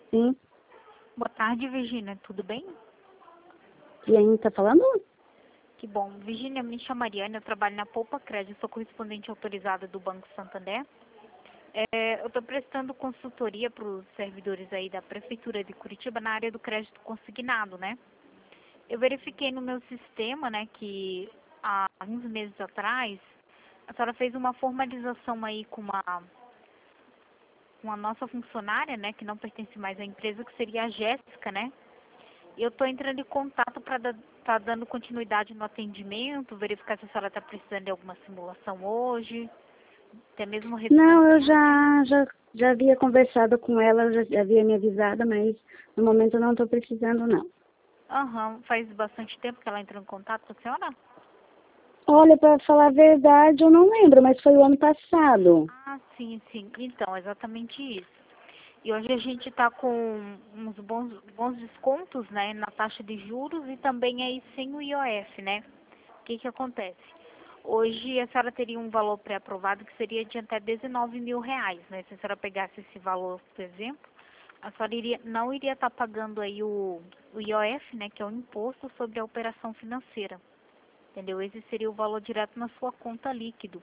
Sim. Boa tarde, Virgínia. Tudo bem? E aí, tá falando? Que bom. Virgínia, me chamo Mariana, eu trabalho na Poupa Crédito, sou correspondente autorizada do Banco Santander. Eu estou prestando consultoria para os servidores aí da Prefeitura de Curitiba na área do crédito consignado, né? Eu verifiquei no meu sistema, né, que há uns meses atrás, a senhora fez uma formalização aí com a nossa funcionária, né, que não pertence mais à empresa, que seria a Jéssica, né? Eu estou entrando em contato para estar dando continuidade no atendimento, verificar se a senhora está precisando de alguma simulação hoje, até mesmo Não, eu refinanciar. já havia conversado com ela, já havia me avisado, mas no momento eu não estou precisando, não. Aham, faz bastante tempo que ela entrou em contato com a senhora? Olha, para falar a verdade, eu não lembro, mas foi o ano passado. Ah, sim, sim. Então, exatamente isso. E hoje a gente está com uns bons descontos, né, na taxa de juros e também aí sem o IOF, né? O que que acontece? Hoje a senhora teria um valor pré-aprovado que seria de até R$ 19.000, né? Se a senhora pegasse esse valor, por exemplo, a senhora não iria estar pagando aí o IOF, né, que é o imposto sobre a operação financeira, entendeu? Esse seria o valor direto na sua conta líquido.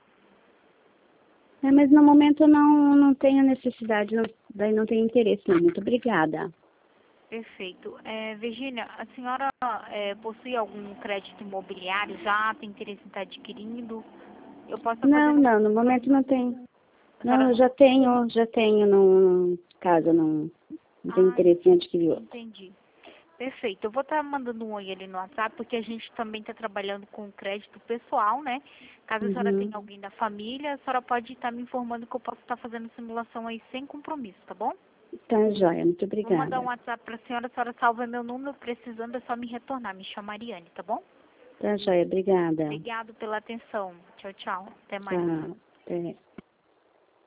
É, mas no momento eu não tenho necessidade, daí não tenho interesse, não. Muito obrigada. Perfeito. Virgínia, a senhora possui algum crédito imobiliário já? Tem interesse em estar adquirindo? Eu posso estar Não, fazendo uma não, no momento não simulação. tenho. A Não, senhora... eu já tenho no caso, não tenho Ah, interesse em adquirir outro. entendi. Perfeito. Eu vou estar mandando um oi ali no WhatsApp, porque a gente também está trabalhando com crédito pessoal, né? Caso a senhora Uhum. tenha alguém da família, a senhora pode estar me informando que eu posso estar fazendo simulação aí sem compromisso, tá bom? Tá, joia, muito Vou mandar um obrigada. WhatsApp para a senhora salva meu número, precisando é só me retornar. Me chama Mariane, tá bom? Tá, joia, obrigada. Obrigado pela atenção. Tchau, tchau. Até mais. Tchau. Até.